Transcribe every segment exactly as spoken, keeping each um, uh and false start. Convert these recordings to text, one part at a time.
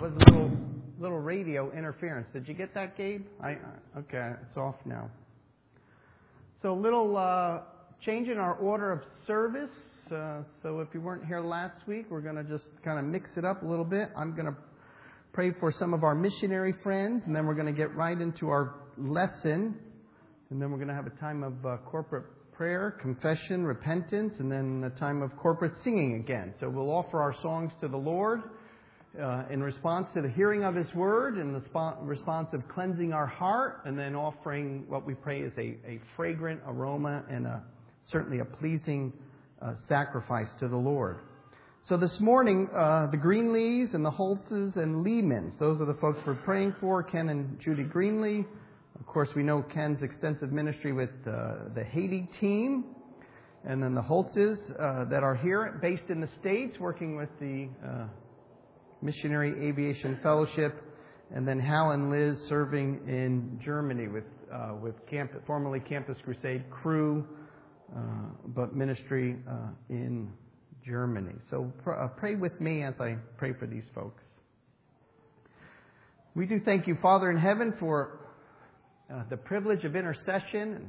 was a little little radio interference. Did you get that, Gabe? I okay, it's off now. So a little uh, change in our order of service. Uh, so if you weren't here last week, we're going to just kind of mix it up a little bit. I'm going to pray for some of our missionary friends, and then we're going to get right into our lesson. And then we're going to have a time of uh, corporate prayer, confession, repentance, and then a time of corporate singing again. So we'll offer our songs to the Lord uh, in response to the hearing of His Word, in the sp- response of cleansing our heart, and then offering what we pray is a, a fragrant aroma and a, certainly a pleasing uh, sacrifice to the Lord. So this morning, uh, the Greenlees and the Holtzes and Lehmans, those are the folks we're praying for, Ken and Judy Greenlee. Of course, we know Ken's extensive ministry with uh, the Haiti team, and then the Holtzes uh, that are here, based in the States, working with the uh, Missionary Aviation Fellowship, and then Hal and Liz serving in Germany with uh, with camp, formerly Campus Crusade crew, uh, but ministry uh, in Germany. So pr- uh, pray with me as I pray for these folks. We do thank you, Father in heaven, for Uh, the privilege of intercession. And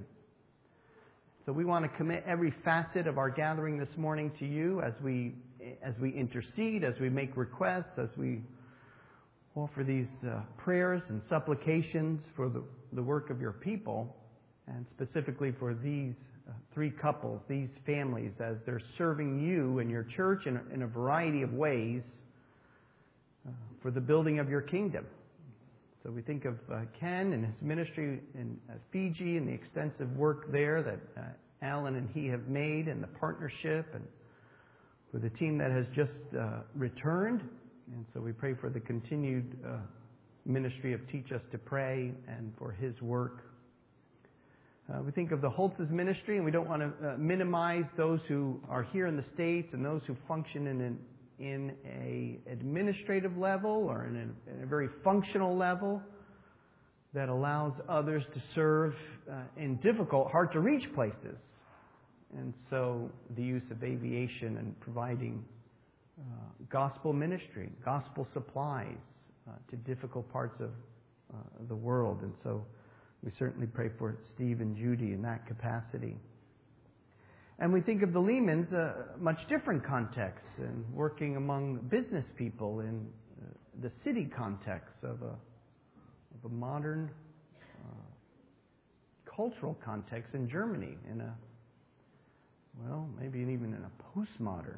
so we want to commit every facet of our gathering this morning to you as we as we intercede, as we make requests, as we offer these uh, prayers and supplications for the, the work of your people, and specifically for these uh, three couples, these families, as they're serving you and your church in, in a variety of ways uh, for the building of your kingdom. So we think of uh, Ken and his ministry in uh, Fiji and the extensive work there that uh, Alan and he have made, and the partnership, and for the team that has just uh, returned. And so we pray for the continued uh, ministry of Teach Us to Pray and for his work. Uh, we think of the Holtz's ministry, and we don't want to uh, minimize those who are here in the States and those who function in an in a administrative level or in a, in a very functional level that allows others to serve uh, in difficult, hard to reach places. And so the use of aviation and providing uh, gospel ministry, gospel supplies uh, to difficult parts of uh, the world. And so we certainly pray for Steve and Judy in that capacity. And we think of the Lehmans, a much different context, and working among business people in uh, the city context of a, of a modern uh, cultural context in Germany, in a, well, maybe even in a postmodern.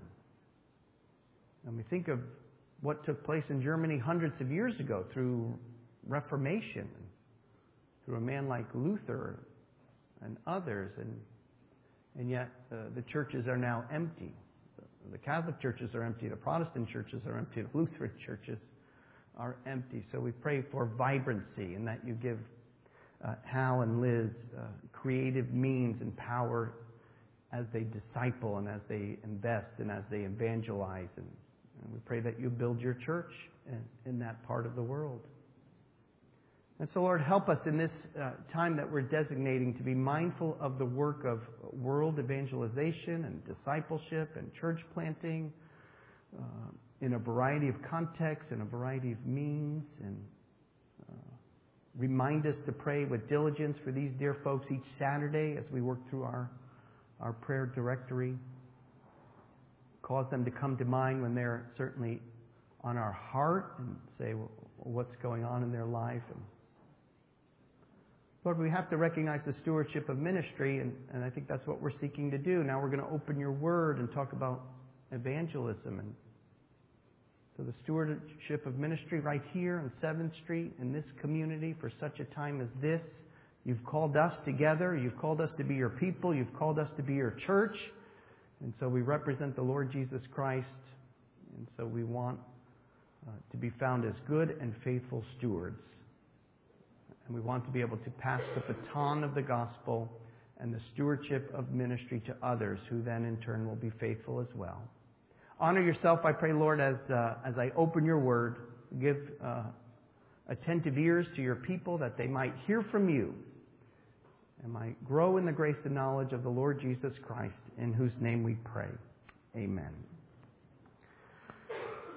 And we think of what took place in Germany hundreds of years ago through Reformation, through a man like Luther and others, and And yet, uh, the churches are now empty. The Catholic churches are empty. The Protestant churches are empty. The Lutheran churches are empty. So we pray for vibrancy, and that you give uh, Hal and Liz uh, creative means and power as they disciple and as they invest and as they evangelize. And, and we pray that you build your church in, in that part of the world. And so, Lord, help us in this uh, time that we're designating to be mindful of the work of world evangelization and discipleship and church planting uh, in a variety of contexts, in a variety of means. And uh, remind us to pray with diligence for these dear folks each Saturday as we work through our, our prayer directory. Cause them to come to mind when they're certainly on our heart, and say, well, what's going on in their life. And Lord, we have to recognize the stewardship of ministry, and, and I think that's what we're seeking to do. Now we're going to open your word and talk about evangelism. And so the stewardship of ministry right here on seventh Street in this community for such a time as this. You've called us together. You've called us to be your people. You've called us to be your church. And so we represent the Lord Jesus Christ. And so we want uh, to be found as good and faithful stewards. And we want to be able to pass the baton of the gospel and the stewardship of ministry to others, who then in turn will be faithful as well. Honor yourself, I pray, Lord, as uh, as I open your word. Give uh, attentive ears to your people, that they might hear from you and might grow in the grace and knowledge of the Lord Jesus Christ, in whose name we pray. Amen.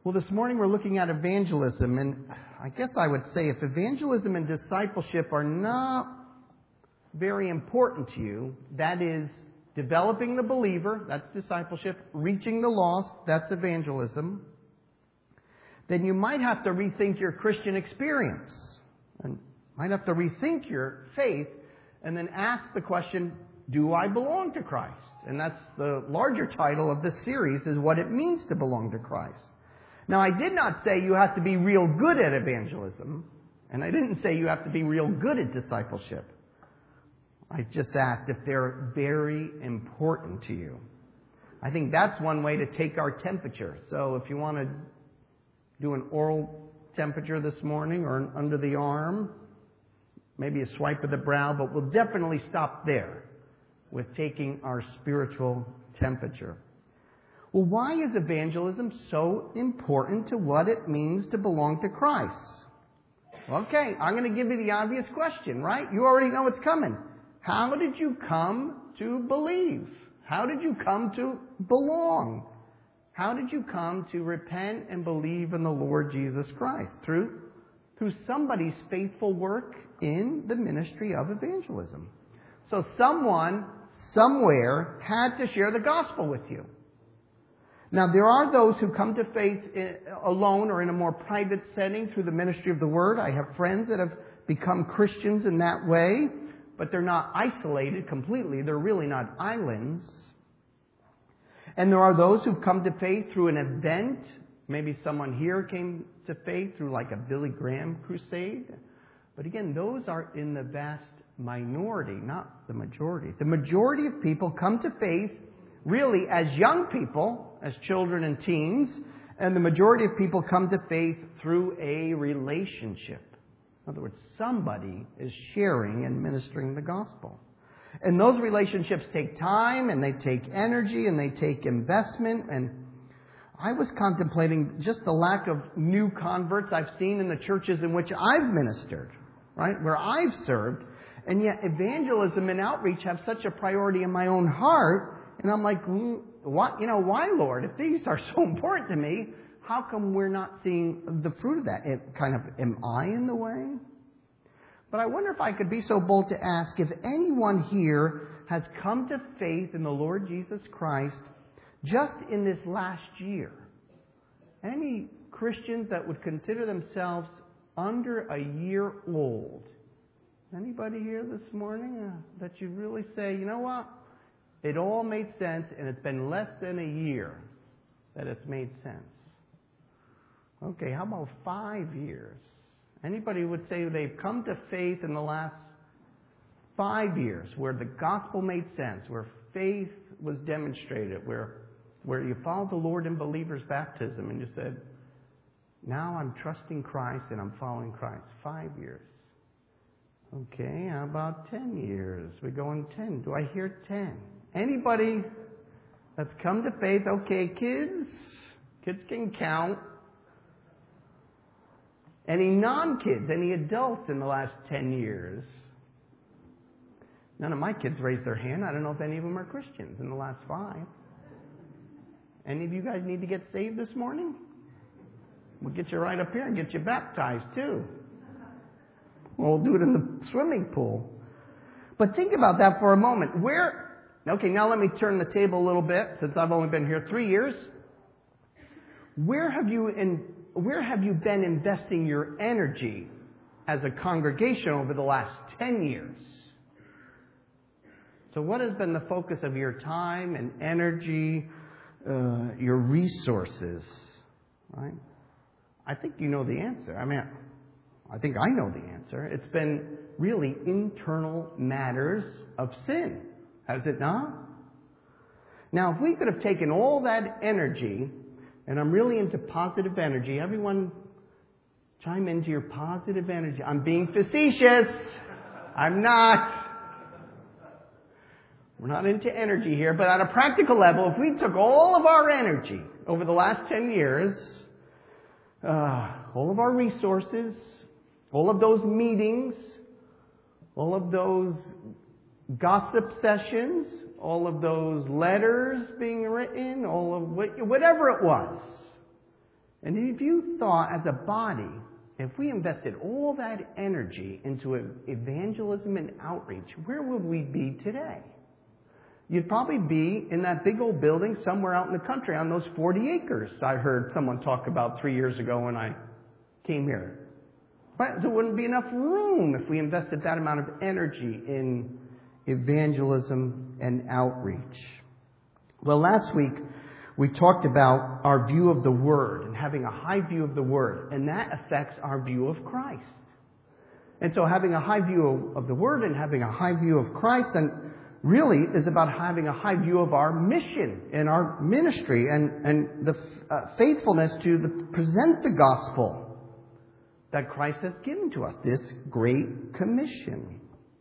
Well, this morning we're looking at evangelism, and I guess I would say if evangelism and discipleship are not very important to you, that is developing the believer, that's discipleship, reaching the lost, that's evangelism, then you might have to rethink your Christian experience and might have to rethink your faith and then ask the question, do I belong to Christ? And that's the larger title of this series, is what it means to belong to Christ. Now, I did not say you have to be real good at evangelism, and I didn't say you have to be real good at discipleship. I just asked if they're very important to you. I think that's one way to take our temperature. So if you want to do an oral temperature this morning or an under the arm, maybe a swipe of the brow, but we'll definitely stop there with taking our spiritual temperature. Well, why is evangelism so important to what it means to belong to Christ? Okay, I'm going to give you the obvious question, right? You already know it's coming. How did you come to believe? How did you come to belong? How did you come to repent and believe in the Lord Jesus Christ? Through, through somebody's faithful work in the ministry of evangelism. So someone, somewhere, had to share the gospel with you. Now, there are those who come to faith alone or in a more private setting through the ministry of the Word. I have friends that have become Christians in that way, but they're not isolated completely. They're really not islands. And there are those who've come to faith through an event. Maybe someone here came to faith through like a Billy Graham crusade. But again, those are in the vast minority, not the majority. The majority of people come to faith really as young people, as children and teens, and the majority of people come to faith through a relationship. In other words, somebody is sharing and ministering the gospel. And those relationships take time, and they take energy, and they take investment. And I was contemplating just the lack of new converts I've seen in the churches in which I've ministered, right, where I've served. And yet evangelism and outreach have such a priority in my own heart. And I'm like, what, you know, why, Lord? If these are so important to me, how come we're not seeing the fruit of that? It kind of, am I in the way? But I wonder if I could be so bold to ask if anyone here has come to faith in the Lord Jesus Christ just in this last year. Any Christians that would consider themselves under a year old. Anybody here this morning uh, that you really say, you know what? It all made sense, and it's been less than a year that it's made sense. Okay, how about five years? Anybody would say they've come to faith in the last five years where the gospel made sense, where faith was demonstrated, where, where you followed the Lord in believer's baptism and you said, now I'm trusting Christ and I'm following Christ. Five years. Okay, how about ten years? We're going ten. Do I hear ten? Anybody that's come to faith? Okay, kids. Kids can count. Any non-kids, any adults in the last ten years? None of my kids raised their hand. I don't know if any of them are Christians in the last five. Any of you guys need to get saved this morning? We'll get you right up here and get you baptized too. We'll do it in the swimming pool. But think about that for a moment. Where... Okay, now let me turn the table a little bit, since I've only been here three years. Where have you in, where have you been investing your energy as a congregation over the last ten years? So what has been the focus of your time and energy, uh, your resources? Right? I think you know the answer. I mean, I think I know the answer. It's been really internal matters of sin. Has it not? Now, if we could have taken all that energy, and I'm really into positive energy. Everyone chime into your positive energy. I'm being facetious. I'm not. We're not into energy here, but on a practical level, if we took all of our energy over the last ten years, uh, all of our resources, all of those meetings, all of those gossip sessions, all of those letters being written, all of what, whatever it was, And if you thought as a body, if we invested all that energy into evangelism and outreach, where would we be today? You'd probably be in that big old building somewhere out in the country on those forty acres I heard someone talk about three years ago when I came here. But there wouldn't be enough room if we invested that amount of energy in evangelism and outreach. Well, last week we talked about our view of the Word and having a high view of the Word, and that affects our view of Christ. And so having a high view of the Word and having a high view of Christ then really is about having a high view of our mission and our ministry and, and the uh, faithfulness to the, present the gospel that Christ has given to us, this great commission.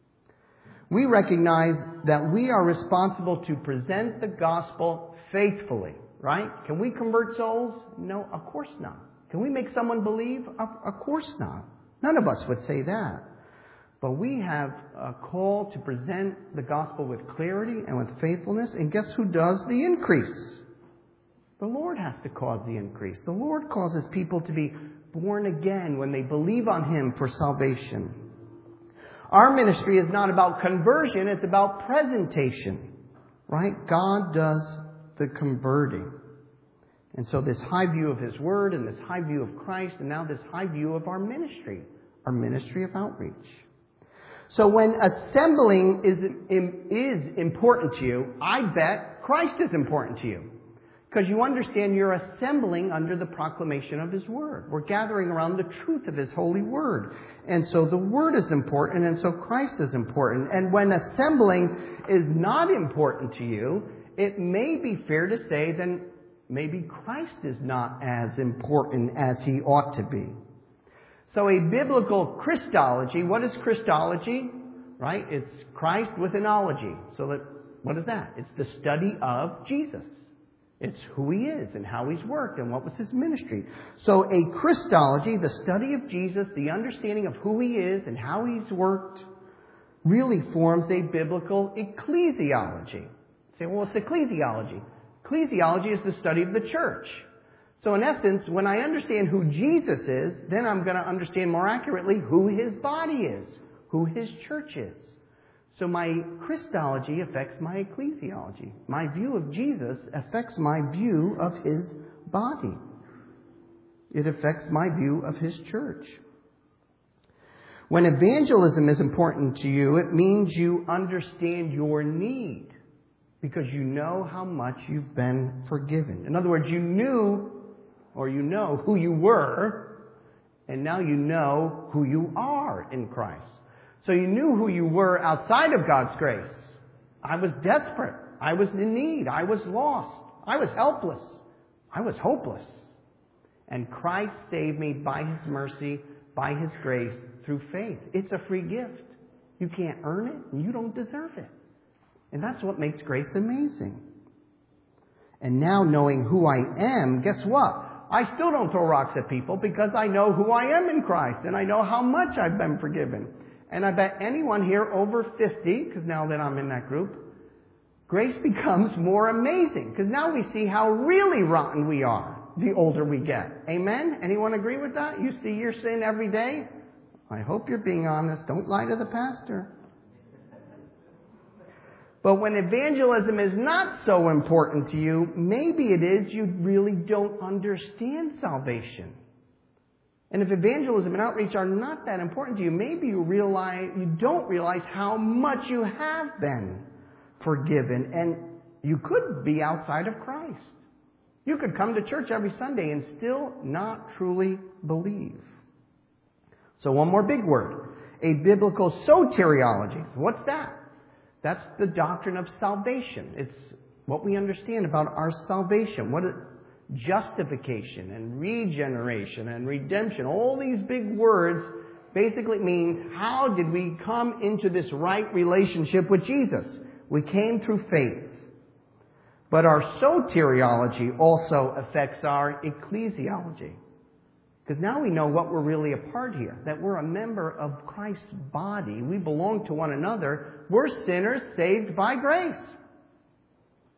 We recognize that we are responsible to present the gospel faithfully, right? Can we convert souls? No, of course not. Can we make someone believe? Of, of course not. None of us would say that. But we have a call to present the gospel with clarity and with faithfulness. And guess who does the increase? The Lord has to cause the increase. The Lord causes people to be born again when they believe on Him for salvation. Our ministry is not about conversion, it's about presentation. Right? God does the converting. And so this high view of His Word and this high view of Christ and now this high view of our ministry, our ministry of outreach. So when assembling is, is important to you, I bet Christ is important to you. Because you understand you're assembling under the proclamation of His Word. We're gathering around the truth of His holy Word. And so the Word is important, and so Christ is important. And when assembling is not important to you, it may be fair to say then maybe Christ is not as important as He ought to be. So a biblical Christology, what is Christology? Right? It's Christ with an ology. So that, what is that? It's the study of Jesus. It's who He is and how He's worked and what was His ministry. So a Christology, the study of Jesus, the understanding of who He is and how He's worked, really forms a biblical ecclesiology. You say, well, what's ecclesiology? Ecclesiology is the study of the church. So in essence, when I understand who Jesus is, then I'm going to understand more accurately who His body is, who His church is. So my Christology affects my ecclesiology. My view of Jesus affects my view of His body. It affects my view of His church. When evangelism is important to you, it means you understand your need because you know how much you've been forgiven. In other words, you knew or you know who you were, and now you know who you are in Christ. So you knew who you were outside of God's grace. I was desperate. I was in need. I was lost. I was helpless. I was hopeless. And Christ saved me by His mercy, by His grace, through faith. It's a free gift. You can't earn it, and you don't deserve it. And that's what makes grace amazing. And now knowing who I am, guess what? I still don't throw rocks at people because I know who I am in Christ and I know how much I've been forgiven. And I bet anyone here over fifty, because now that I'm in that group, grace becomes more amazing because now we see how really rotten we are the older we get. Amen? Anyone agree with that? You see your sin every day? I hope you're being honest. Don't lie to the pastor. But when evangelism is not so important to you, maybe it is you really don't understand salvation. And if evangelism and outreach are not that important to you, maybe you realize you don't realize how much you have been forgiven, and you could be outside of Christ. You could come to church every Sunday and still not truly believe. So one more big word, a biblical soteriology. What's that? That's the doctrine of salvation. It's what we understand about our salvation. What is justification and regeneration and redemption. All these big words basically means how did we come into this right relationship with Jesus? We came through faith. But our soteriology also affects our ecclesiology. Because now we know what we're really a part here. That we're a member of Christ's body. We belong to one another. We're sinners saved by grace.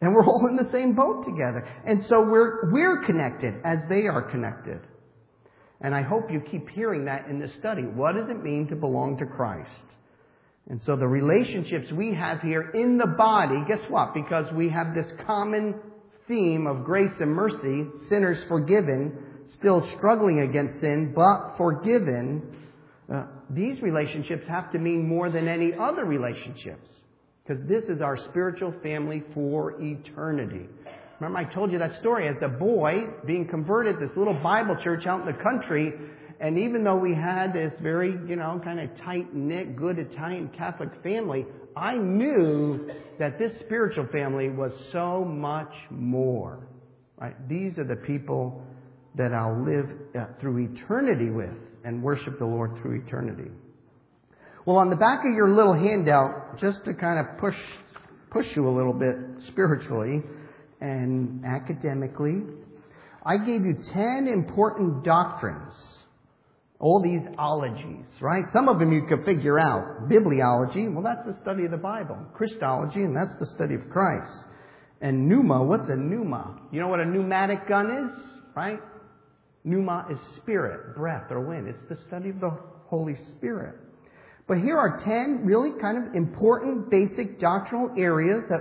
And we're all in the same boat together. And so we're, we're connected as they are connected. And I hope you keep hearing that in this study. What does it mean to belong to Christ? And so the relationships we have here in the body, guess what? Because we have this common theme of grace and mercy, sinners forgiven, still struggling against sin, but forgiven. Uh, these relationships have to mean more than any other relationships. Because this is our spiritual family for eternity. Remember I told you that story as a boy being converted, this little Bible church out in the country. And even though we had this very, you know, kind of tight-knit, good Italian Catholic family, I knew that this spiritual family was so much more. Right? These are the people that I'll live uh, through eternity with and worship the Lord through eternity. Well, on the back of your little handout, just to kind of push push you a little bit spiritually and academically, I gave you ten important doctrines. All these ologies, right? Some of them you could figure out. Bibliology, well, that's the study of the Bible. Christology, and that's the study of Christ. And pneuma, what's a pneuma? You know what a pneumatic gun is, right? Pneuma is spirit, breath, or wind. It's the study of the Holy Spirit. But here are ten really kind of important basic doctrinal areas that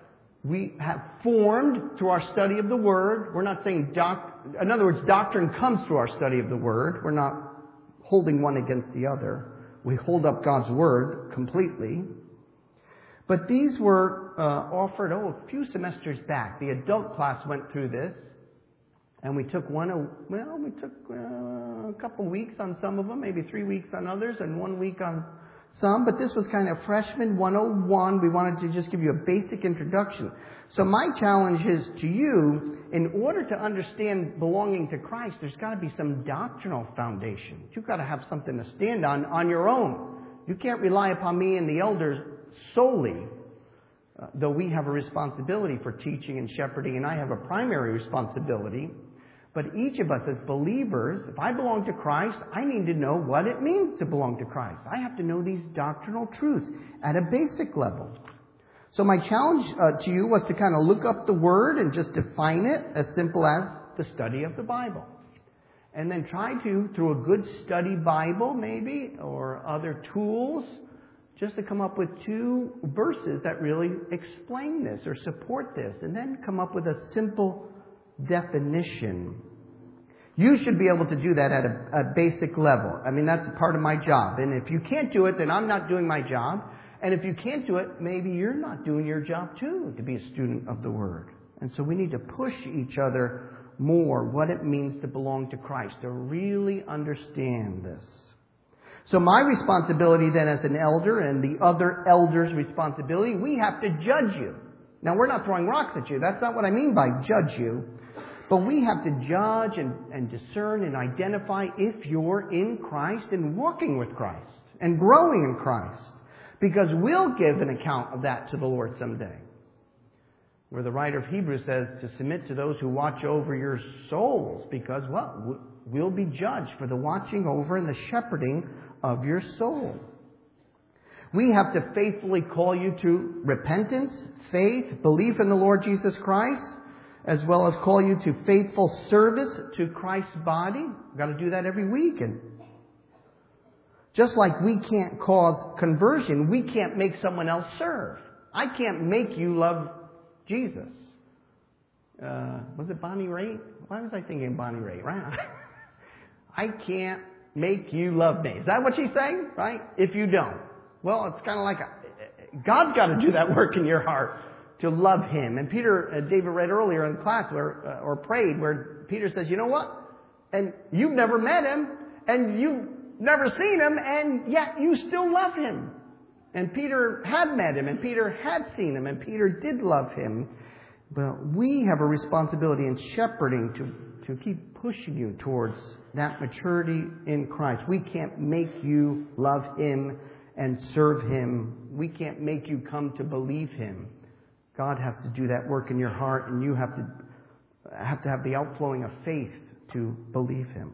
we have formed through our study of the Word. We're not saying doc, in other words, doctrine comes through our study of the Word. We're not holding one against the other. We hold up God's Word completely. But these were uh, offered, oh, a few semesters back. The adult class went through this. And we took one, well, we took uh, a couple weeks on some of them, maybe three weeks on others, and one week on some. But this was kind of freshman one oh one. We wanted to just give you a basic introduction. So my challenge is to you, in order to understand belonging to Christ, there's got to be some doctrinal foundation. You've got to have something to stand on on your own. You can't rely upon me and the elders solely. Uh, though we have a responsibility for teaching and shepherding, and I have a primary responsibility. But each of us as believers, if I belong to Christ, I need to know what it means to belong to Christ. I have to know these doctrinal truths at a basic level. So my challenge uh, to you was to kind of look up the Word and just define it as simple as the study of the Bible. And then try to, through a good study Bible maybe, or other tools, just to come up with two verses that really explain this or support this, and then come up with a simple definition. You should be able to do that at a, a basic level. I mean, that's part of my job. And if you can't do it, then I'm not doing my job. And if you can't do it, maybe you're not doing your job too, to be a student of the Word. And so we need to push each other more what it means to belong to Christ, to really understand this. So my responsibility then as an elder and the other elders' responsibility, we have to judge you. Now, we're not throwing rocks at you. That's not what I mean by judge you. But we have to judge and, and discern and identify if you're in Christ and walking with Christ and growing in Christ. Because we'll give an account of that to the Lord someday. Where the writer of Hebrews says to submit to those who watch over your souls. Because, well, we'll be judged for the watching over and the shepherding of your soul. We have to faithfully call you to repentance, faith, belief in the Lord Jesus Christ, as well as call you to faithful service to Christ's body. We've got to do that every week. And just like we can't cause conversion, we can't make someone else serve. I can't make you love Jesus. Uh, was it Bonnie Raitt? Why was I thinking Bonnie Raitt? Right? I can't make you love me. Is that what she's saying? Right? If you don't. Well, it's kind of like a, God's got to do that work in your heart to love Him. And Peter, uh, David read earlier in class where, uh, or prayed where Peter says, you know what? And you've never met Him and you've never seen Him and yet you still love Him. And Peter had met Him and Peter had seen Him and Peter did love Him. But we have a responsibility in shepherding to, to keep pushing you towards that maturity in Christ. We can't make you love Him and serve Him. We can't make you come to believe Him. God has to do that work in your heart, and you have to have to have the outflowing of faith to believe Him.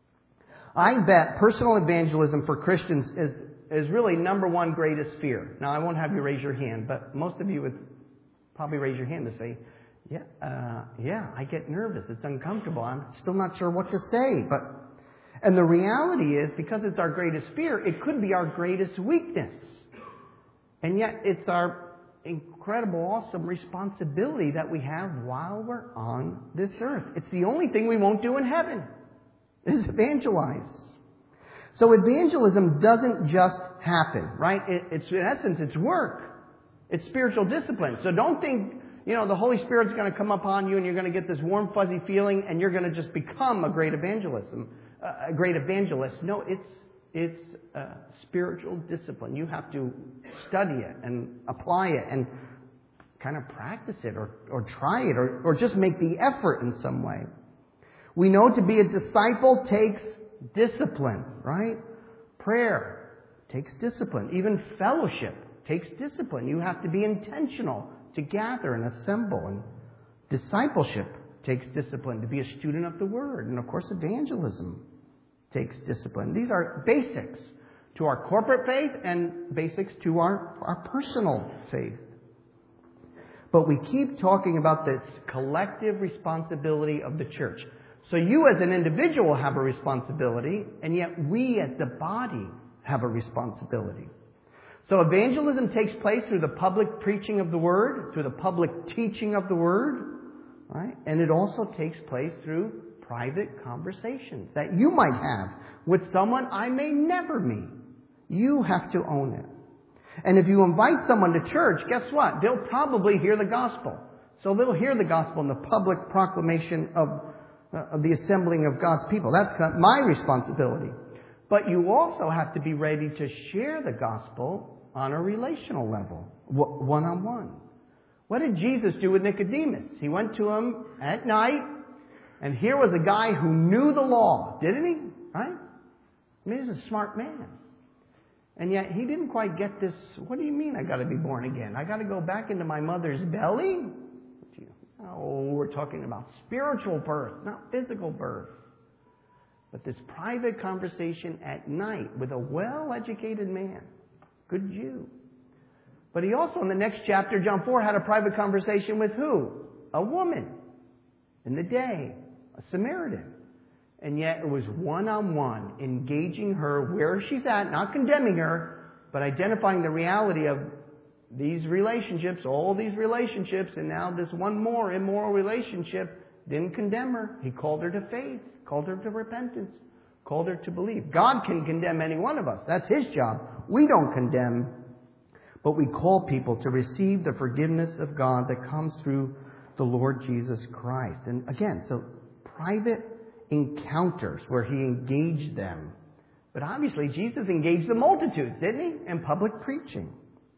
I bet personal evangelism for Christians is, is really number one greatest fear. Now, I won't have you raise your hand, but most of you would probably raise your hand to say, yeah, uh, yeah, I get nervous. It's uncomfortable. I'm still not sure what to say. But, and the reality is, because it's our greatest fear, it could be our greatest weakness. And yet, it's our incredible, awesome responsibility that we have while we're on this earth. It's the only thing we won't do in heaven, is evangelize. So evangelism doesn't just happen, right? It, it's, in essence, it's work. It's spiritual discipline. So don't think, you know, the Holy Spirit's going to come upon you and you're going to get this warm, fuzzy feeling and you're going to just become a great evangelism, uh, a great evangelist. No, it's it's uh, spiritual discipline. You have to study it and apply it and kind of practice it or, or try it or, or just make the effort in some way. We know to be a disciple takes discipline, right? Prayer takes discipline. Even fellowship takes discipline. You have to be intentional to gather and assemble. And discipleship takes discipline, to be a student of the Word. And of course, evangelism takes discipline. These are basics to our corporate faith and basics to our, our personal faith. But we keep talking about this collective responsibility of the church. So you as an individual have a responsibility, and yet we as the body have a responsibility. So evangelism takes place through the public preaching of the Word, through the public teaching of the Word, right? And it also takes place through private conversations that you might have with someone I may never meet. You have to own it. And if you invite someone to church, guess what? They'll probably hear the gospel. So they'll hear the gospel in the public proclamation of, uh, of the assembling of God's people. That's not my responsibility. But you also have to be ready to share the gospel on a relational level, one-on-one. What did Jesus do with Nicodemus? He went to him at night, and here was a guy who knew the law, didn't he? Right? I mean, he's a smart man. And yet he didn't quite get this, what do you mean I got to be born again? I got to go back into my mother's belly? Oh, we're talking about spiritual birth, not physical birth. But this private conversation at night with a well-educated man, good Jew. But he also, in the next chapter, John four, had a private conversation with who? A woman in the day, a Samaritan. And yet it was one-on-one, engaging her where she's at, not condemning her, but identifying the reality of these relationships, all these relationships, and now this one more immoral relationship. Didn't condemn her. He called her to faith, called her to repentance, called her to believe. God can condemn any one of us. That's His job. We don't condemn, but we call people to receive the forgiveness of God that comes through the Lord Jesus Christ. And again, so private encounters where He engaged them. But obviously, Jesus engaged the multitudes, didn't He? In public preaching.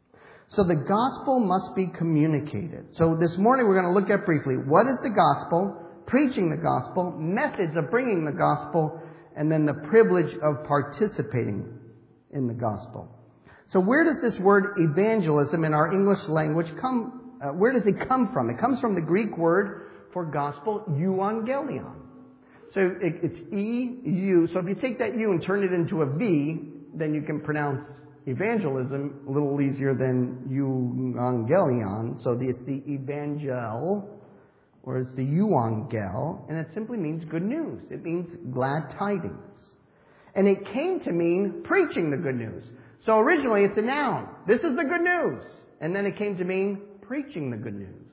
So the gospel must be communicated. So this morning we're going to look at briefly, what is the gospel, preaching the gospel, methods of bringing the gospel, and then the privilege of participating in the gospel. So where does this word evangelism in our English language come, uh, where does it come from? It comes from the Greek word for gospel, euangelion. So it, it's E U. So if you take that U and turn it into a V, then you can pronounce evangelism a little easier than euangelion. So the, it's the evangel, or it's the euangel, and it simply means good news. It means glad tidings. And it came to mean preaching the good news. So originally it's a noun. This is the good news. And then it came to mean preaching the good news.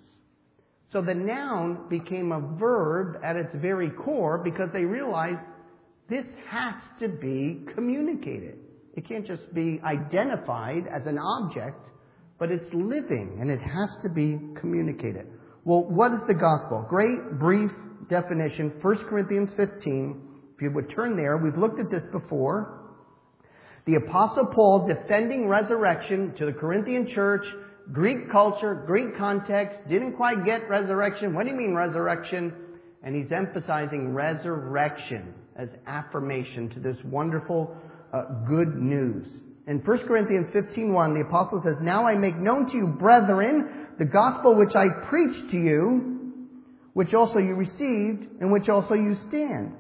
So the noun became a verb at its very core because they realized this has to be communicated. It can't just be identified as an object, but it's living and it has to be communicated. Well, what is the gospel? Great brief definition, First Corinthians fifteen. If you would turn there, we've looked at this before. The Apostle Paul defending resurrection to the Corinthian church, Greek culture, Greek context, didn't quite get resurrection. What do you mean resurrection? And he's emphasizing resurrection as affirmation to this wonderful uh, good news. In First Corinthians fifteen one, the apostle says, "Now I make known to you, brethren, the gospel which I preached to you, which also you received, in which also you stand."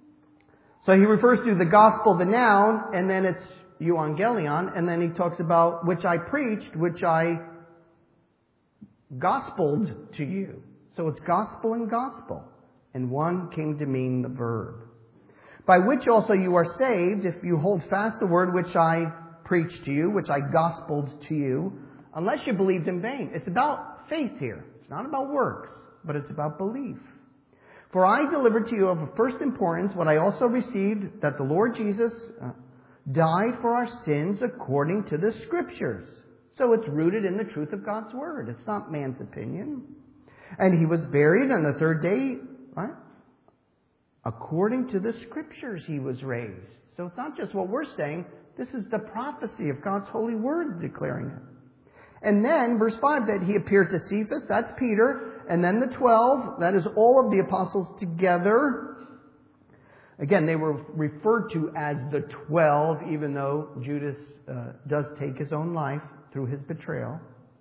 So he refers to the gospel, the noun, and then it's euangelion, and then he talks about which I preached, which I gospeled to you. So it's gospel and gospel. And one came to mean the verb. By which also you are saved, if you hold fast the word which I preached to you, which I gospeled to you, unless you believed in vain. It's about faith here. It's not about works, but it's about belief. For I delivered to you of first importance what I also received, that the Lord Jesus uh, died for our sins according to the Scriptures. So it's rooted in the truth of God's Word. It's not man's opinion. And He was buried on the third day, right? According to the Scriptures He was raised. So it's not just what we're saying. This is the prophecy of God's holy Word declaring it. And then, verse five, that He appeared to Cephas, that's Peter, and then the twelve, that is all of the apostles together. Again, they were referred to as the twelve, even though Judas uh, does take his own life through his betrayal.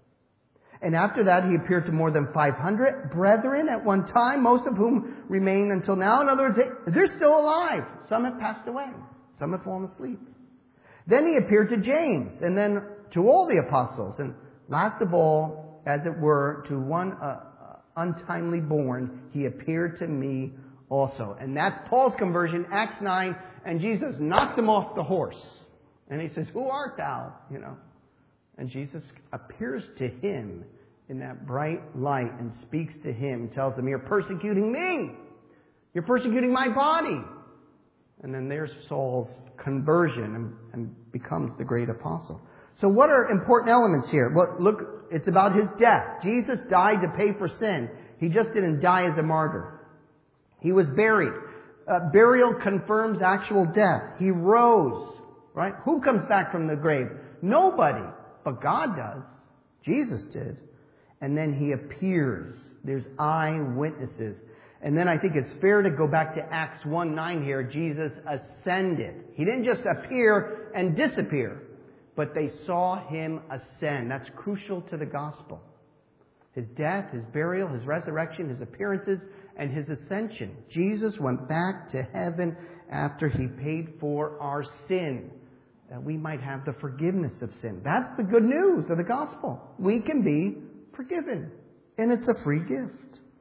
And after that, He appeared to more than five hundred brethren at one time, most of whom remain until now. In other words, they, they're still alive. Some have passed away. Some have fallen asleep. Then He appeared to James, and then to all the apostles. And last of all, as it were, to one uh, untimely born, He appeared to me also. And that's Paul's conversion, Acts nine, and Jesus knocked him off the horse. And He says, who art thou? You know. And Jesus appears to him in that bright light and speaks to him, tells him, you're persecuting me. You're persecuting my body. And then there's Saul's conversion and, and becomes the great apostle. So what are important elements here? Well, look, it's about His death. Jesus died to pay for sin. He just didn't die as a martyr. He was buried. Uh, burial confirms actual death. He rose, right? Who comes back from the grave? Nobody. But God does. Jesus did. And then He appears. There's eyewitnesses. And then I think it's fair to go back to Acts one nine here. Jesus ascended. He didn't just appear and disappear, but they saw Him ascend. That's crucial to the gospel. His death, His burial, His resurrection, His appearances, and His ascension. Jesus went back to heaven after He paid for our sin, that we might have the forgiveness of sin. That's the good news of the gospel. We can be forgiven, and it's a free gift.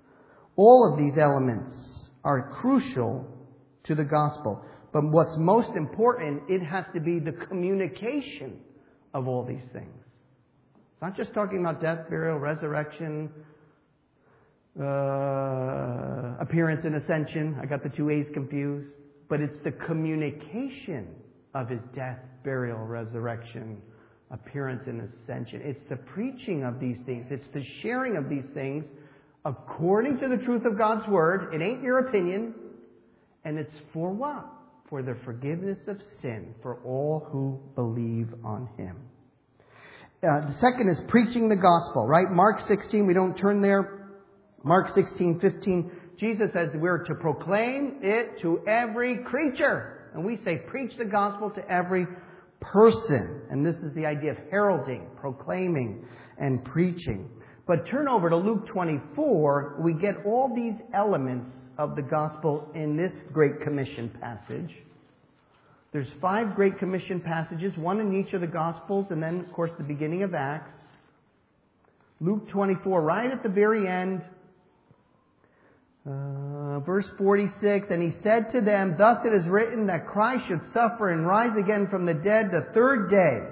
All of these elements are crucial to the gospel. But what's most important, it has to be the communication of all these things. It's not just talking about death, burial, resurrection, uh, appearance and ascension. I got the two A's confused. But it's the communication of His death, burial, resurrection, appearance and ascension. It's the preaching of these things. It's the sharing of these things according to the truth of God's Word. It ain't your opinion. And it's for what? For the forgiveness of sin for all who believe on Him. Uh, the second is preaching the gospel, right? Mark sixteen, we don't turn there. Mark sixteen fifteen, Jesus says we're to proclaim it to every creature. And we say preach the gospel to every person. And this is the idea of heralding, proclaiming, and preaching. But turn over to Luke twenty-four, we get all these elements of the gospel in this Great Commission passage. There's five Great Commission passages, one in each of the Gospels, and then, of course, the beginning of Acts. Luke twenty-four, right at the very end, uh, verse forty-six, and He said to them, thus it is written that Christ should suffer and rise again from the dead the third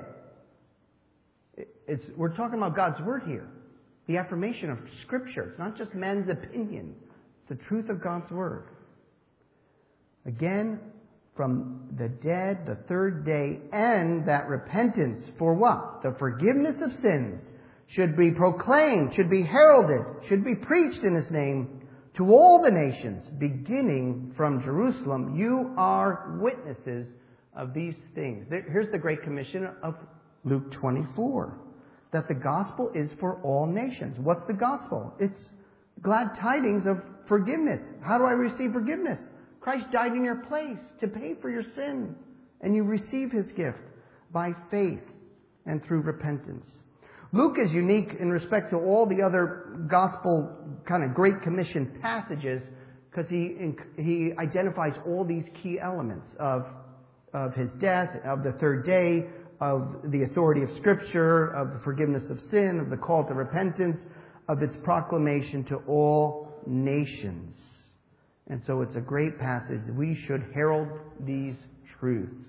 day. It's, we're talking about God's Word here. The affirmation of Scripture. It's not just men's opinion. It's the truth of God's Word. Again, from the dead the third day, and that repentance for what? The forgiveness of sins should be proclaimed, should be heralded, should be preached in His name to all the nations, beginning from Jerusalem. You are witnesses of these things. Here's the Great Commission of Luke twenty-four. That the gospel is for all nations. What's the gospel? It's glad tidings of forgiveness. How do I receive forgiveness? Christ died in your place to pay for your sin. And you receive His gift by faith and through repentance. Luke is unique in respect to all the other gospel kind of Great Commission passages because he, he identifies all these key elements of, of His death, of the third day, of the authority of Scripture, of the forgiveness of sin, of the call to repentance, of its proclamation to all nations. And so it's a great passage. We should herald these truths.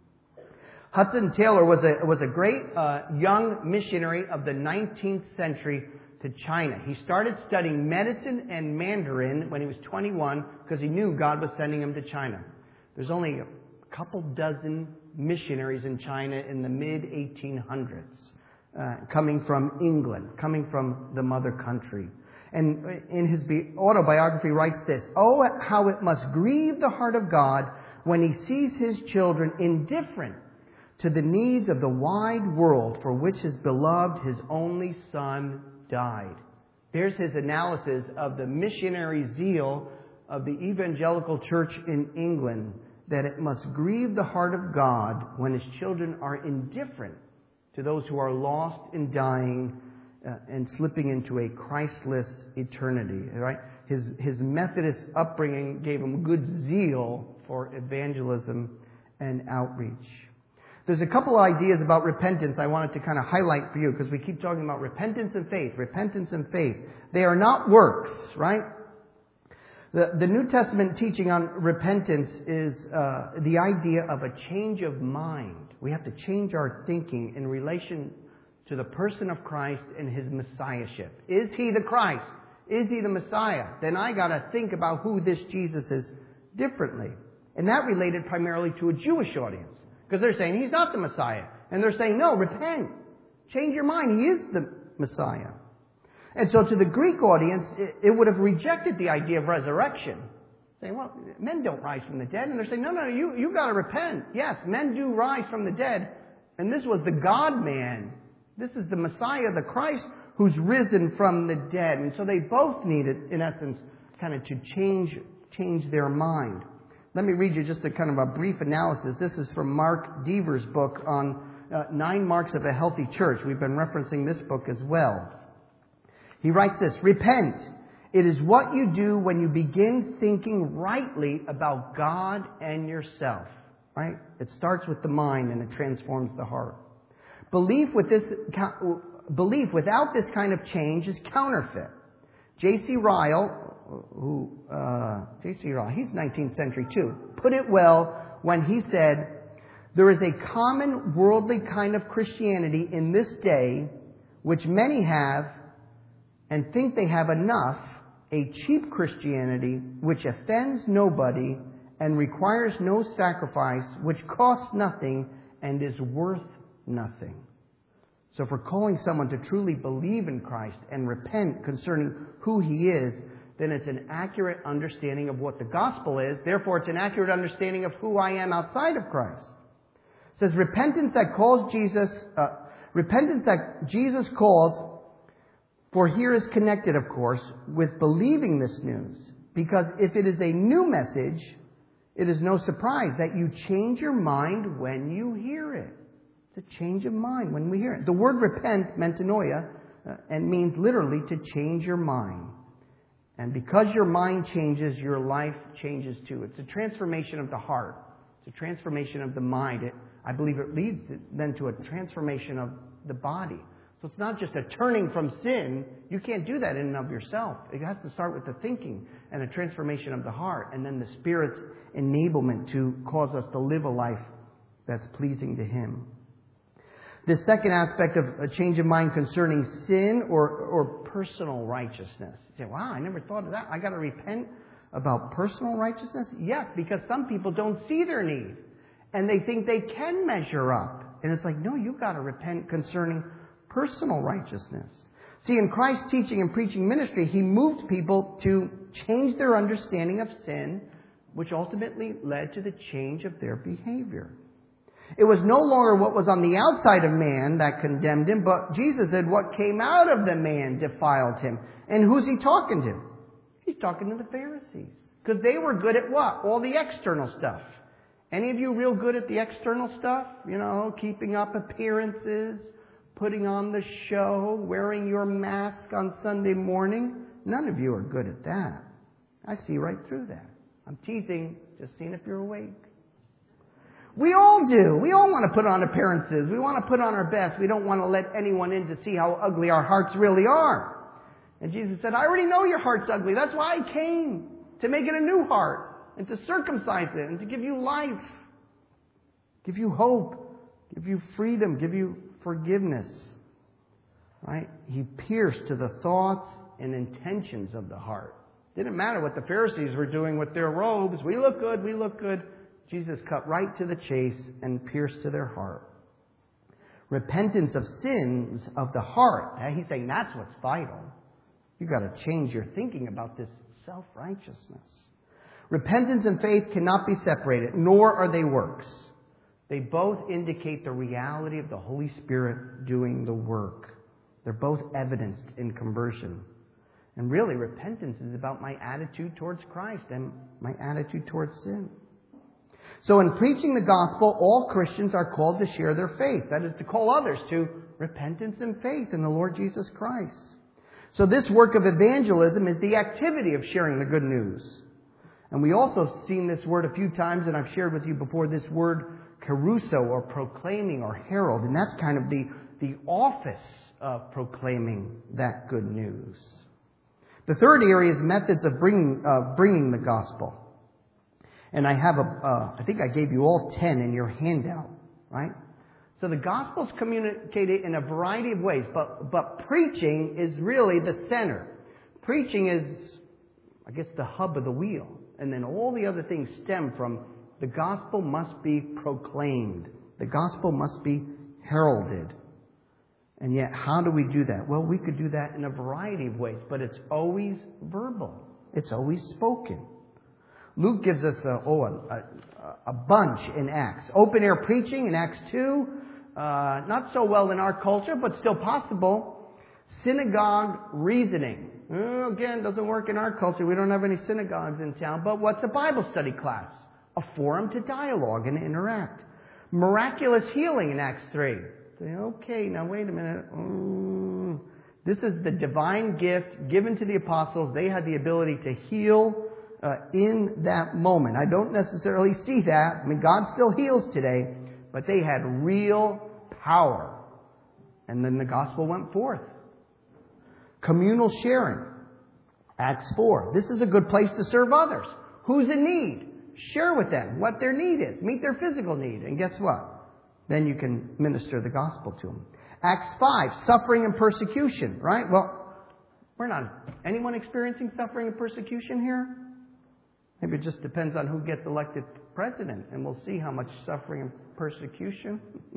Hudson Taylor was a, was a great uh, young missionary of the nineteenth century to China. He started studying medicine and Mandarin when he was twenty-one because he knew God was sending him to China. There's only a couple dozen missionaries in China in the mid eighteen hundreds, uh, coming from England, coming from the mother country. And in his autobiography writes this, "Oh, how it must grieve the heart of God when he sees his children indifferent to the needs of the wide world for which his beloved, his only son, died." There's his analysis of the missionary zeal of the evangelical church in England, that it must grieve the heart of God when his children are indifferent to those who are lost and dying uh, and slipping into a Christless eternity. Right? His, his Methodist upbringing gave him good zeal for evangelism and outreach. There's a couple of ideas about repentance I wanted to kind of highlight for you, because we keep talking about repentance and faith, repentance and faith. They are not works, right? The, the New Testament teaching on repentance is uh, the idea of a change of mind. We have to change our thinking in relation to the person of Christ and his messiahship. Is he the Christ? Is he the Messiah? Then I got to think about who this Jesus is differently. And that related primarily to a Jewish audience. Because they're saying he's not the Messiah. And they're saying, no, repent. Change your mind. He is the Messiah. And so to the Greek audience, it, it would have rejected the idea of resurrection. Saying, well, men don't rise from the dead. And they're saying, no, no, you, you got to repent. Yes, men do rise from the dead. And this was the God-man. This is the Messiah, the Christ, who's risen from the dead. And so they both needed, in essence, kind of to change, change their mind. Let me read you just a kind of a brief analysis. This is from Mark Dever's book on uh, Nine Marks of a Healthy Church. We've been referencing this book as well. He writes this, "Repent. It is what you do when you begin thinking rightly about God and yourself." Right? It starts with the mind and it transforms the heart. Belief with this belief without this kind of change is counterfeit. J C Ryle, who uh, J C Ryle, he's nineteenth century too, put it well when he said, "There is a common worldly kind of Christianity in this day, which many have and think they have enough, a cheap Christianity which offends nobody and requires no sacrifice, which costs nothing and is worth nothing." So if we're calling someone to truly believe in Christ and repent concerning who he is, then it's an accurate understanding of what the gospel is. Therefore, it's an accurate understanding of who I am outside of Christ. It says repentance that calls Jesus, uh, repentance that Jesus calls, for here is connected, of course, with believing this news. Because if it is a new message, it is no surprise that you change your mind when you hear it. It's a change of mind when we hear it. The word repent, metanoia, uh, and means literally to change your mind. And because your mind changes, your life changes too. It's a transformation of the heart. It's a transformation of the mind. It, I believe it leads to, then to a transformation of the body. So it's not just a turning from sin. You can't do that in and of yourself. It has to start with the thinking and a transformation of the heart, and then the Spirit's enablement to cause us to live a life that's pleasing to Him. The second aspect of a change of mind concerning sin or, or personal righteousness. You say, wow, I never thought of that. I got to repent about personal righteousness? Yes, because some people don't see their need. And they think they can measure up. And it's like, no, you've got to repent concerning personal righteousness. See, in Christ's teaching and preaching ministry, He moved people to change their understanding of sin, which ultimately led to the change of their behavior. It was no longer what was on the outside of man that condemned him, but Jesus said what came out of the man defiled him. And who's He talking to? He's talking to the Pharisees. Because they were good at what? All the external stuff. Any of you real good at the external stuff? You know, keeping up appearances, putting on the show, wearing your mask on Sunday morning? None of you are good at that. I see right through that. I'm teasing, just seeing if you're awake. We all do. We all want to put on appearances. We want to put on our best. We don't want to let anyone in to see how ugly our hearts really are. And Jesus said, I already know your heart's ugly. That's why I came, to make it a new heart, and to circumcise it, and to give you life, give you hope, give you freedom, give you forgiveness. Right? He pierced to the thoughts and intentions of the heart. Didn't matter what the Pharisees were doing with their robes. We look good, we look good. Jesus cut right to the chase and pierced to their heart. Repentance of sins of the heart. He's saying that's what's vital. You've got to change your thinking about this self-righteousness. Repentance and faith cannot be separated, nor are they works. They both indicate the reality of the Holy Spirit doing the work. They're both evidenced in conversion. And really, repentance is about my attitude towards Christ and my attitude towards sin. So in preaching the gospel, all Christians are called to share their faith. That is, to call others to repentance and faith in the Lord Jesus Christ. So this work of evangelism is the activity of sharing the good news. And we also seen this word a few times, and I've shared with you before this word caruso, or proclaiming, or herald. And that's kind of the, the office of proclaiming that good news. The third area is methods of bringing, uh, bringing the gospel. And I have a, uh, I think I gave you all ten in your handout, right? So the gospel's communicated in a variety of ways, but, but preaching is really the center. Preaching is, I guess, the hub of the wheel. And then all the other things stem from the gospel must be proclaimed. The gospel must be heralded. And yet, how do we do that? Well, we could do that in a variety of ways, but it's always verbal. It's always spoken. Luke gives us a, oh, a, a bunch in Acts. Open air preaching in Acts two. Uh, not so well in our culture, but still possible. Synagogue reasoning. Well, again, doesn't work in our culture. We don't have any synagogues in town. But what's a Bible study class? A forum to dialogue and interact. Miraculous healing in Acts three. Say, okay, now wait a minute. Mm, this is the divine gift given to the apostles. They had the ability to heal uh, in that moment. I don't necessarily see that. I mean, God still heals today. But they had real power. And then the gospel went forth. Communal sharing. Acts four. This is a good place to serve others. Who's in need? Share with them what their need is. Meet their physical need. And guess what? Then you can minister the gospel to them. Acts five. Suffering and persecution. Right? Well, we're not anyone experiencing suffering and persecution here? Maybe it just depends on who gets elected president, and we'll see how much suffering and persecution.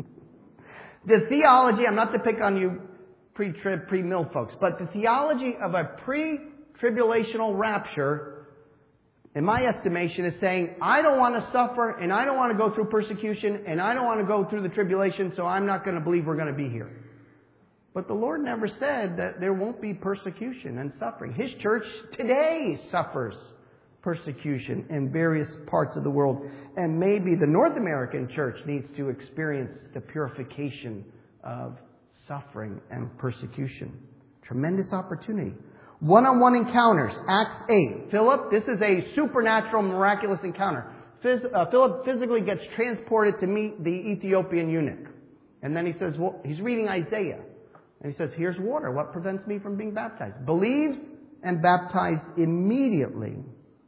The theology, I'm not to pick on you pre-trib, pre-mill folks, but the theology of a pre-tribulational rapture, in my estimation, is saying, I don't want to suffer, and I don't want to go through persecution, and I don't want to go through the tribulation, so I'm not going to believe we're going to be here. But the Lord never said that there won't be persecution and suffering. His church today suffers persecution in various parts of the world. And maybe the North American church needs to experience the purification of suffering and persecution. Tremendous opportunity. One-on-one encounters. Acts eight. Philip, this is a supernatural, miraculous encounter. Phys- uh, Philip physically gets transported to meet the Ethiopian eunuch. And then he says, well, he's reading Isaiah. And he says, here's water. What prevents me from being baptized? Believes and baptized immediately.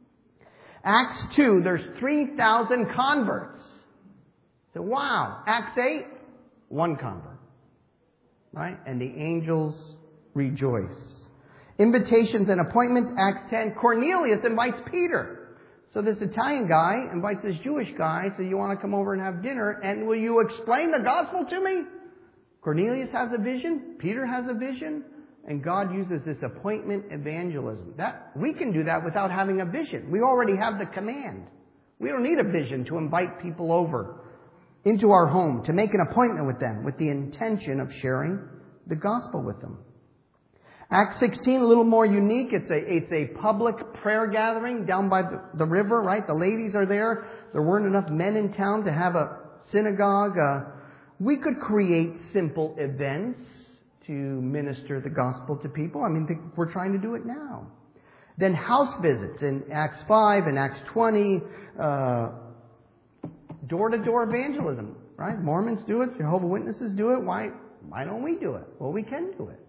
Acts two, there's three thousand converts. So wow. Acts eight, one convert. Right? And the angels rejoice. Invitations and appointments, Acts ten, Cornelius invites Peter. So this Italian guy invites this Jewish guy, so you want to come over and have dinner, and will you explain the gospel to me? Cornelius has a vision, Peter has a vision, and God uses this appointment evangelism. That we can do that without having a vision. We already have the command. We don't need a vision to invite people over into our home, to make an appointment with them with the intention of sharing the gospel with them. Acts sixteen, a little more unique. It's a, it's a public prayer gathering down by the, the river, right? The ladies are there. There weren't enough men in town to have a synagogue. Uh, we could create simple events to minister the gospel to people. I mean, we're trying to do it now. Then house visits in Acts five and Acts twenty, uh, door-to-door evangelism, right? Mormons do it, Jehovah's Witnesses do it. Why, why don't we do it? Well, we can do it.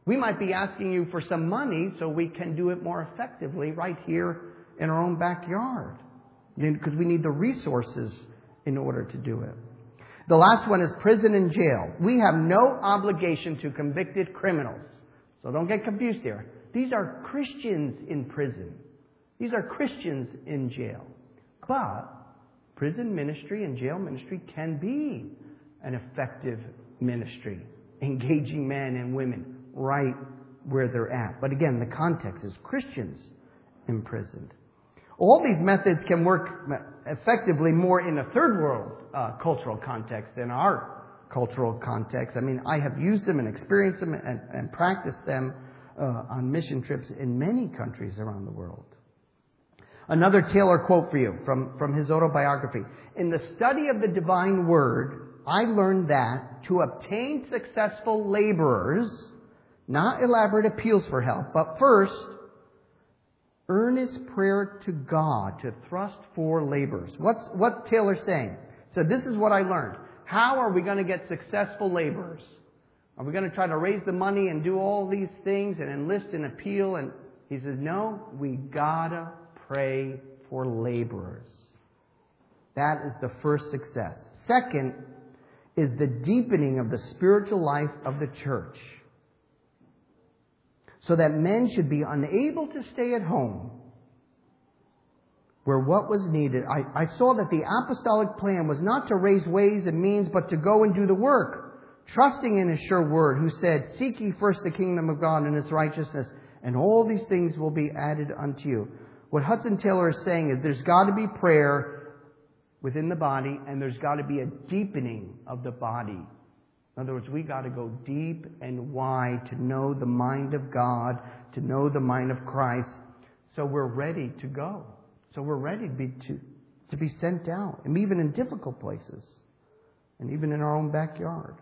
We might be asking you for some money so we can do it more effectively right here in our own backyard. Because we need the resources in order to do it. The last one is prison and jail. We have no obligation to convicted criminals. So don't get confused here. These are Christians in prison. These are Christians in jail. But prison ministry and jail ministry can be an effective ministry, engaging men and women right where they're at. But again, the context is Christians imprisoned. All these methods can work effectively more in a third world uh, cultural context than our cultural context. I mean, I have used them and experienced them and, and practiced them uh, on mission trips in many countries around the world. Another Taylor quote for you from, from his autobiography. In the study of the divine word, I learned that to obtain successful laborers, not elaborate appeals for help, but first, earnest prayer to God to thrust for laborers. What's, what's Taylor saying? So this is what I learned. How are we going to get successful laborers? Are we going to try to raise the money and do all these things and enlist and appeal? And he says, no, we gotta pray for laborers. That is the first success. Second is the deepening of the spiritual life of the church, so that men should be unable to stay at home where what was needed. I, I saw that the apostolic plan was not to raise ways and means, but to go and do the work, trusting in His sure word, who said, seek ye first the kingdom of God and His righteousness, and all these things will be added unto you. What Hudson Taylor is saying is there's got to be prayer within the body, and there's got to be a deepening of the body. In other words, we got to go deep and wide to know the mind of God, to know the mind of Christ, so we're ready to go. So we're ready to be, to, to be sent out, and even in difficult places, and even in our own backyard.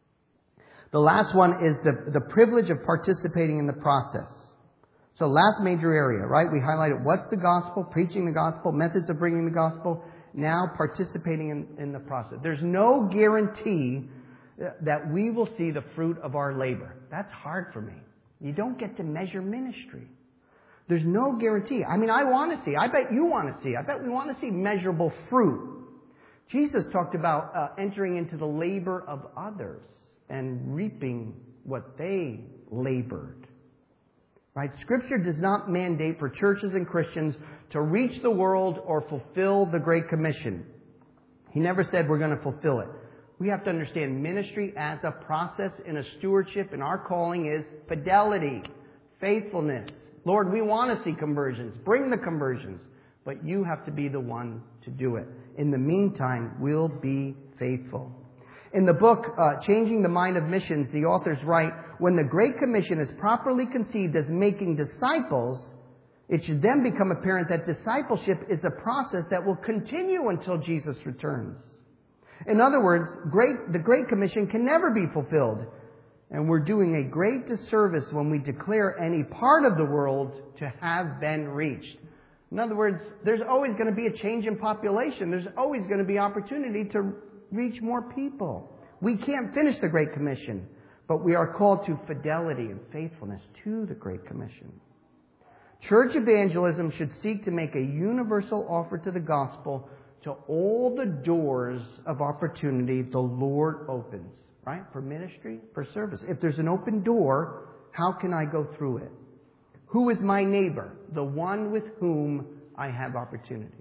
The last one is the, the privilege of participating in the process. So last major area, right? We highlighted what's the gospel, preaching the gospel, methods of bringing the gospel, now participating in, in the process. There's no guarantee that we will see the fruit of our labor. That's hard for me. You don't get to measure ministry. There's no guarantee. I mean, I want to see. I bet you want to see. I bet we want to see measurable fruit. Jesus talked about uh, entering into the labor of others and reaping what they labored. Right? Scripture does not mandate for churches and Christians to reach the world or fulfill the Great Commission. He never said we're going to fulfill it. We have to understand ministry as a process and a stewardship, and our calling is fidelity, faithfulness. Lord, we want to see conversions. Bring the conversions. But you have to be the one to do it. In the meantime, we'll be faithful. In the book, uh, Changing the Mind of Missions, the authors write, when the Great Commission is properly conceived as making disciples, it should then become apparent that discipleship is a process that will continue until Jesus returns. In other words, great, the Great Commission can never be fulfilled. And we're doing a great disservice when we declare any part of the world to have been reached. In other words, there's always going to be a change in population. There's always going to be opportunity to reach more people. We can't finish the Great Commission, but we are called to fidelity and faithfulness to the Great Commission. Church evangelism should seek to make a universal offer to the gospel to all the doors of opportunity the Lord opens, right? For ministry, for service. If there's an open door, how can I go through it? Who is my neighbor? The one with whom I have opportunity.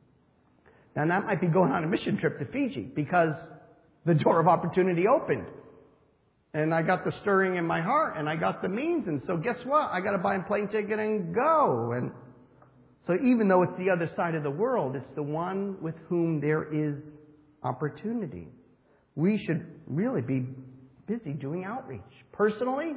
Now that might be going on a mission trip to Fiji because the door of opportunity opened. And I got the stirring in my heart and I got the means. And so guess what? I got to buy a plane ticket and go. And so even though it's the other side of the world, it's the one with whom there is opportunity. We should really be busy doing outreach, personally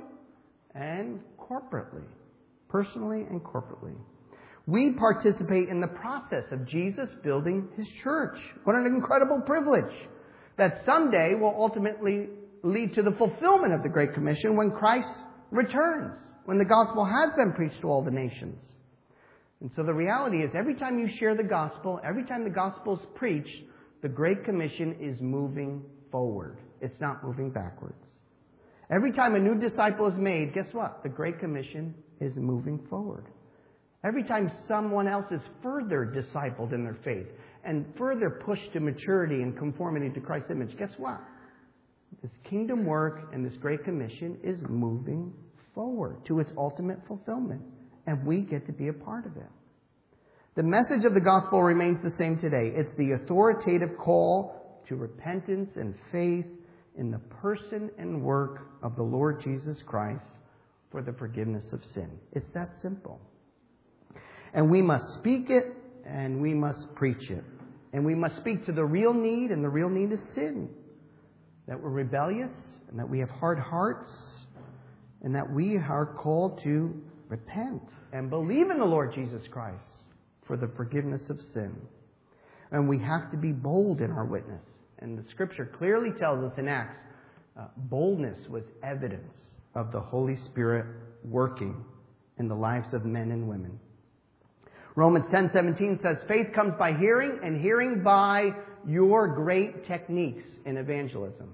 and corporately. Personally and corporately. We participate in the process of Jesus building His church. What an incredible privilege that someday will ultimately lead to the fulfillment of the Great Commission when Christ returns, when the gospel has been preached to all the nations. And so the reality is every time you share the gospel, every time the gospel is preached, the Great Commission is moving forward. It's not moving backwards. Every time a new disciple is made, guess what? The Great Commission is moving forward. Every time someone else is further discipled in their faith and further pushed to maturity and conformity to Christ's image, guess what? This kingdom work and this Great Commission is moving forward to its ultimate fulfillment. And we get to be a part of it. The message of the gospel remains the same today. It's the authoritative call to repentance and faith in the person and work of the Lord Jesus Christ for the forgiveness of sin. It's that simple. And we must speak it and we must preach it. And we must speak to the real need, and the real need is sin. That we're rebellious and that we have hard hearts and that we are called to repent and believe in the Lord Jesus Christ for the forgiveness of sin. And we have to be bold in our witness. And the Scripture clearly tells us in Acts, uh, boldness was evidence of the Holy Spirit working in the lives of men and women. Romans ten seventeen says, faith comes by hearing, and hearing by your great techniques in evangelism.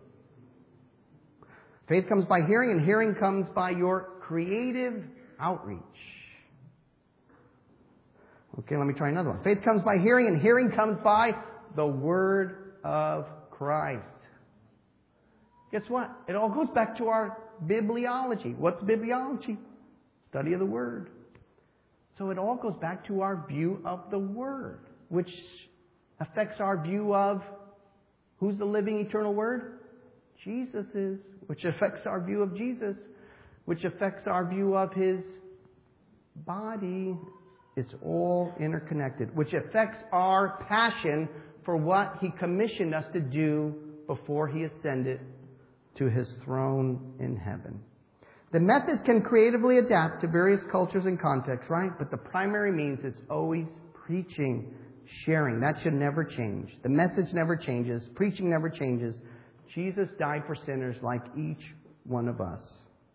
Faith comes by hearing, and hearing comes by your creative outreach. Okay, let me try another one. Faith comes by hearing, and hearing comes by the Word of Christ. Guess what? It all goes back to our bibliology. What's bibliology? Study of the Word. So it all goes back to our view of the Word, which affects our view of who's the living eternal Word? Jesus is, which affects our view of Jesus, which affects our view of His body. It's all interconnected, which affects our passion for what He commissioned us to do before He ascended to His throne in heaven. The methods can creatively adapt to various cultures and contexts, right? But the primary means is always preaching, sharing. That should never change. The message never changes. Preaching never changes. Jesus died for sinners like each one of us.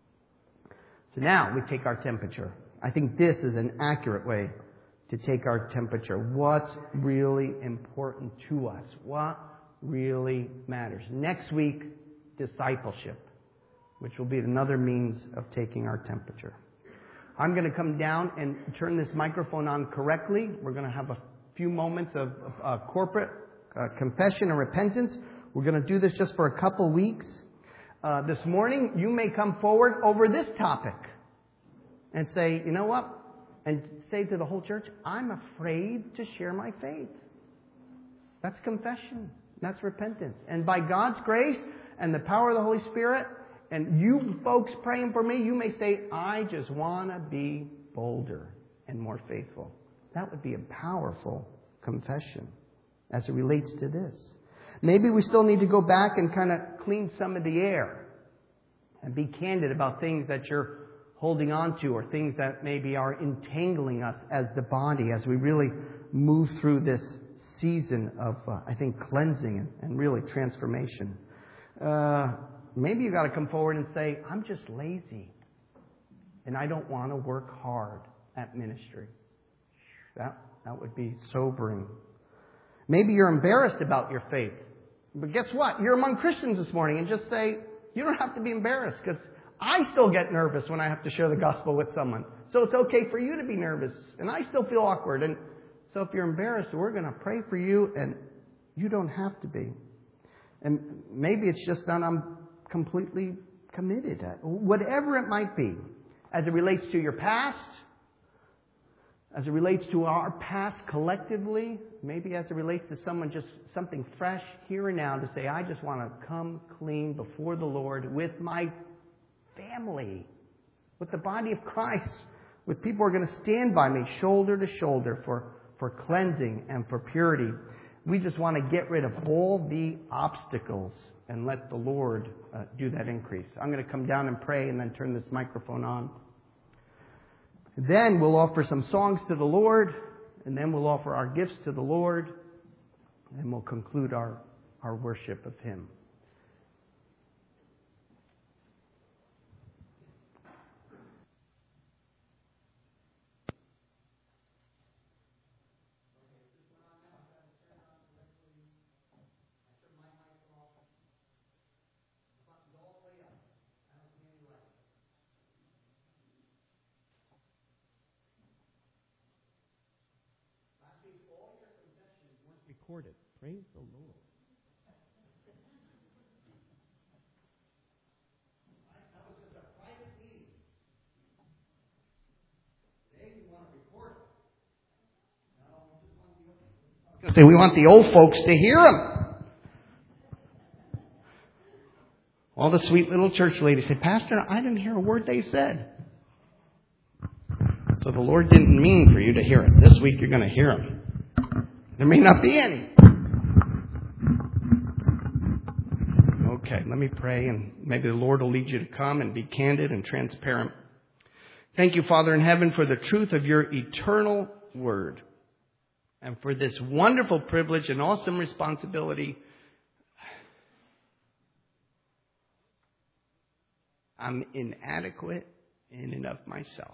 So now we take our temperature. I think this is an accurate way to take our temperature. What's really important to us? What really matters? Next week, discipleship, which will be another means of taking our temperature. I'm going to come down and turn this microphone on correctly. We're going to have a few moments of, of uh, corporate uh, confession and repentance. We're going to do this just for a couple weeks. Uh, this morning, you may come forward over this topic and say, you know what? And say to the whole church, I'm afraid to share my faith. That's confession. That's repentance. And by God's grace and the power of the Holy Spirit, and you folks praying for me, you may say, I just want to be bolder and more faithful. That would be a powerful confession as it relates to this. Maybe we still need to go back and kind of clean some of the air and be candid about things that you're holding on to or things that maybe are entangling us as the body as we really move through this season of, uh, I think, cleansing and, and really transformation. Uh, maybe you got to come forward and say, I'm just lazy and I don't want to work hard at ministry. That, that would be sobering. Maybe you're embarrassed about your faith. But guess what? You're among Christians this morning, and just say, you don't have to be embarrassed, because I still get nervous when I have to share the gospel with someone. So it's okay for you to be nervous, and I still feel awkward. And so if you're embarrassed, we're going to pray for you, and you don't have to be. And maybe it's just that I'm completely committed. Whatever it might be, as it relates to your past, as it relates to our past collectively, maybe as it relates to someone, just something fresh here and now to say, I just want to come clean before the Lord with my family, with the body of Christ, with people who are going to stand by me shoulder to shoulder for, for cleansing and for purity. We just want to get rid of all the obstacles and let the Lord uh, do that increase. I'm going to come down and pray and then turn this microphone on. Then we'll offer some songs to the Lord, and then we'll offer our gifts to the Lord, and we'll conclude our, our worship of Him. recorded. Praise the Lord. That was just a private meeting. Today we want to record it. No, we just want the, we want the old folks to hear them. All the sweet little church ladies say, Pastor, I didn't hear a word they said. So the Lord didn't mean for you to hear it. This week you're going to hear them. There may not be any. Okay, let me pray, and maybe the Lord will lead you to come and be candid and transparent. Thank you, Father in heaven, for the truth of your eternal word, and for this wonderful privilege and awesome responsibility. I'm inadequate in and of myself.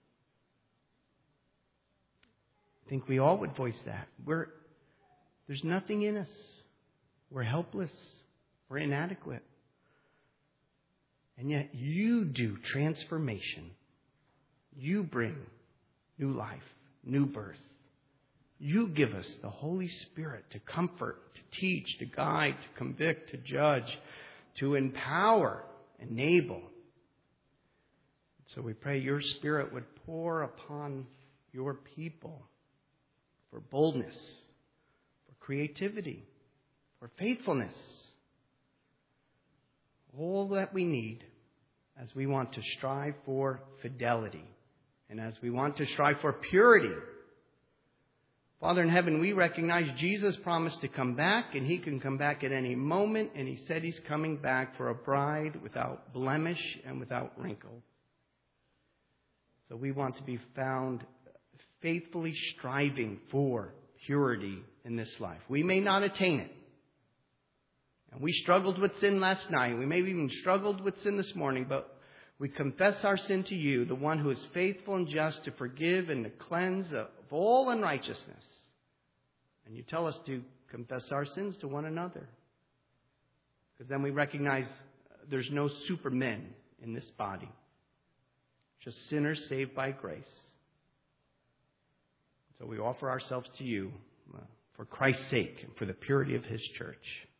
I think we all would voice that. We're, there's nothing in us. We're helpless. We're inadequate. And yet you do transformation. You bring new life, new birth. You give us the Holy Spirit to comfort, to teach, to guide, to convict, to judge, to empower, enable. So we pray your Spirit would pour upon your people for boldness, for creativity, for faithfulness. All that we need as we want to strive for fidelity and as we want to strive for purity. Father in heaven, we recognize Jesus promised to come back, and he can come back at any moment, and he said he's coming back for a bride without blemish and without wrinkle. So we want to be found faithfully striving for purity in this life. We may not attain it. And we struggled with sin last night. We may have even struggled with sin this morning, but we confess our sin to you, the one who is faithful and just to forgive and to cleanse of all unrighteousness. And you tell us to confess our sins to one another. Because then we recognize there's no supermen in this body. Just sinners saved by grace. So we offer ourselves to you uh, for Christ's sake and for the purity of his church.